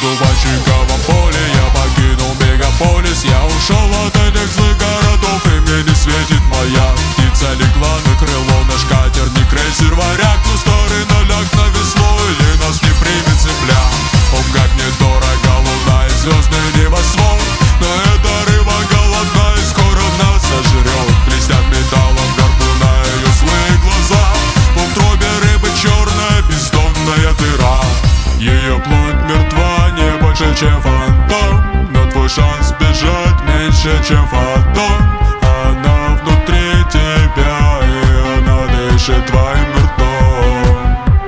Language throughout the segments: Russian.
дуванчиковом поле я покинул мегаполис. Я ушел от этих злых городов, и мне не светит моя птица легла на крыло. Наш катер не крейсер варяг, но старый наляг на весло, или нас не примет земля. О, как мне дорого луна и звездный небосвод, но эта рыба голодна и скоро нас сожрет. Блестят металлом гарпуна ее злые глаза, в утробе рыбы черная бездонная дыра. Ее плоть мертва не больше, чем фантом, но твой шанс бежать меньше, чем фотон. Она внутри тебя, и она дышит твоим ртом.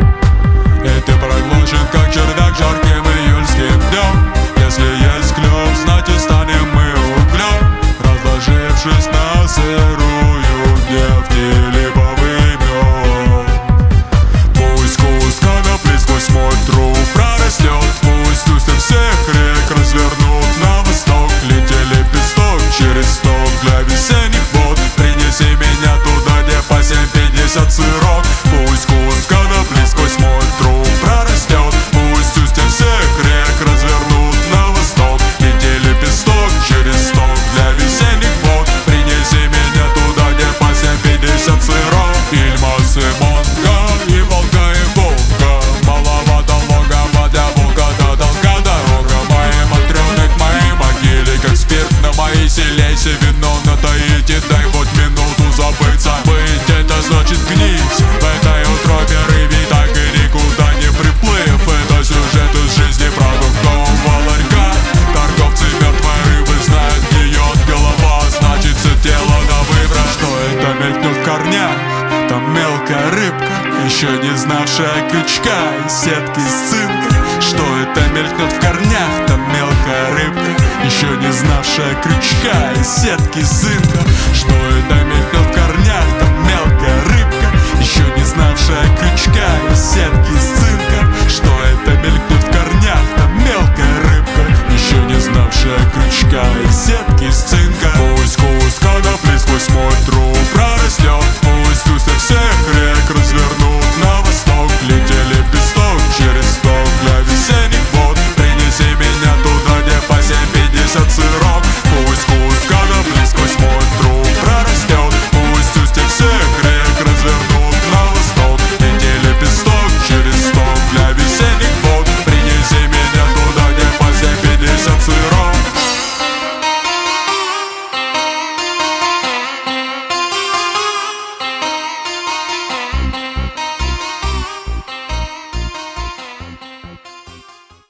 И ты проглочен, как червяк, жарким июльским днем. Если есть клёв, значит станем мы углем, разложившись на сырую нефть или повымём. Пусть куст конопли сквозь мой труп прорастет, пусть устья всех рек развернут на восток. Летели песток через сток для весенних вод, принеси меня туда, где по 7,50 сырок. Пусть куст конопли сквозь мой труп прорастет, пусть устья всех рек развернут на восток. Летели песток через сток для весенних вод, принеси меня туда, где по 7,50 сырок. Ильмас и Монго, и Волга, и Волга, маловато логова для Волга, да долга дорога. Мои матрёны к моей могиле, как спирт на моей селейся. Вино натаите, дай хоть минуту забыться. Быть — это значит гнить в этой утробе рыбе, так и никуда не приплыв. Это сюжет из жизни продуктового ларька. Торговцы мертвой рыбы знают, гниет голова, значит все тело на выброс. Что это мелькнет в корнях? Там мелкая рыбка, еще не знавшая крючка и сетки из цинка. Что это мелькнет в корнях? Там мелкая рыбка, еще не знавшая крючка и сетки из цинка. Что это мелькнет в корнях? Там мелкая рыбка, еще не знавшая крючка и сетки